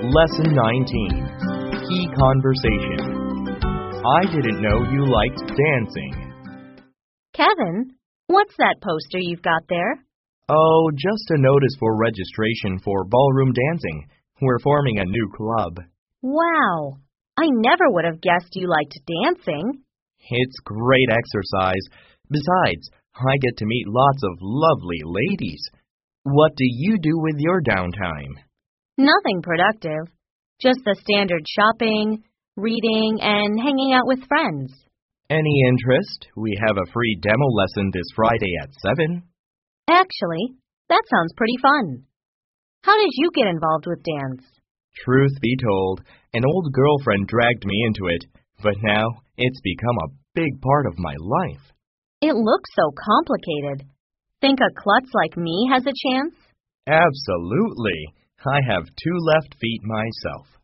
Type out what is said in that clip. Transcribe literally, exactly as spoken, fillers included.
Lesson nineteen. Key Conversation. I didn't know you liked dancing. Kevin, what's that poster you've got there? Oh, just a notice for registration for ballroom dancing. We're forming a new club. Wow, I never would have guessed you liked dancing. It's great exercise. Besides, I get to meet lots of lovely ladies. What do you do with your downtime? Nothing productive. Just the standard shopping, reading, and hanging out with friends. Any interest? We have a free demo lesson this Friday at seven. Actually, that sounds pretty fun. How did you get involved with dance? Truth be told, an old girlfriend dragged me into it, but now it's become a big part of my life. It looks so complicated. Think a klutz like me has a chance? Absolutely. I have two left feet myself.